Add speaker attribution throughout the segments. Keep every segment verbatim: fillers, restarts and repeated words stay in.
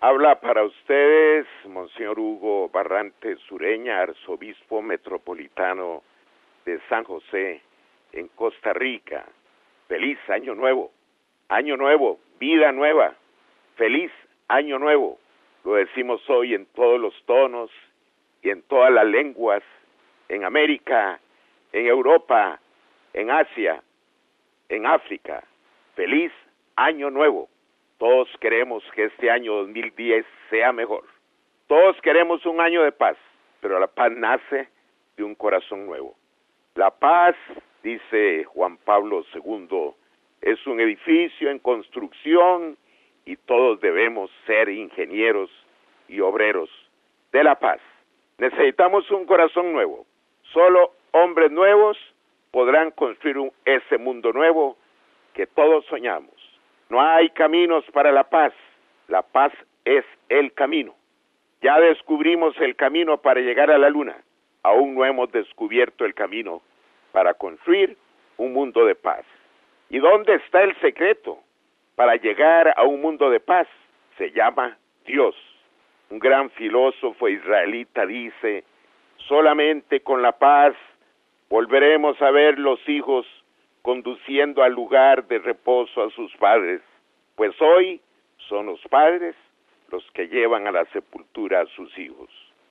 Speaker 1: Habla para ustedes, Monseñor Hugo Barrantes Sureña, arzobispo metropolitano de San José, en Costa Rica. Feliz Año Nuevo, Año Nuevo, vida nueva, feliz Año Nuevo. Lo decimos hoy en todos los tonos y en todas las lenguas, en América, en Europa, en Asia, en África. Feliz Año Nuevo. Todos queremos que este año dos mil diez sea mejor. Todos queremos un año de paz, pero la paz nace de un corazón nuevo. La paz, dice Juan Pablo segundo, es un edificio en construcción y todos debemos ser ingenieros y obreros de la paz. Necesitamos un corazón nuevo. Solo hombres nuevos podrán construir un, ese mundo nuevo que todos soñamos. No hay caminos para la paz. La paz es el camino. Ya descubrimos el camino para llegar a la luna. Aún no hemos descubierto el camino para construir un mundo de paz. ¿Y dónde está el secreto para llegar a un mundo de paz? Se llama Dios. Un gran filósofo israelita dice, solamente con la paz volveremos a ver los hijos conduciendo al lugar de reposo a sus padres, pues hoy son los padres los que llevan a la sepultura a sus hijos.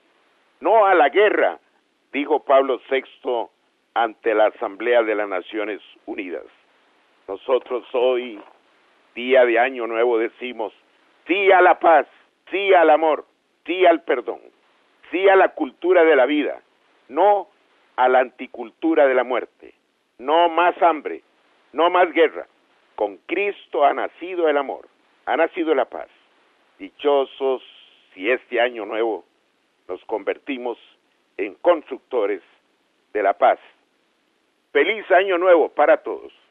Speaker 1: No a la guerra, dijo Pablo sexto ante la Asamblea de las Naciones Unidas. Nosotros hoy, día de Año Nuevo, decimos sí a la paz, sí al amor, sí al perdón, sí a la cultura de la vida, no a la anticultura de la muerte. No más hambre, no más guerra. Con Cristo ha nacido el amor, ha nacido la paz. Dichosos si este año nuevo nos convertimos en constructores de la paz. Feliz año nuevo para todos.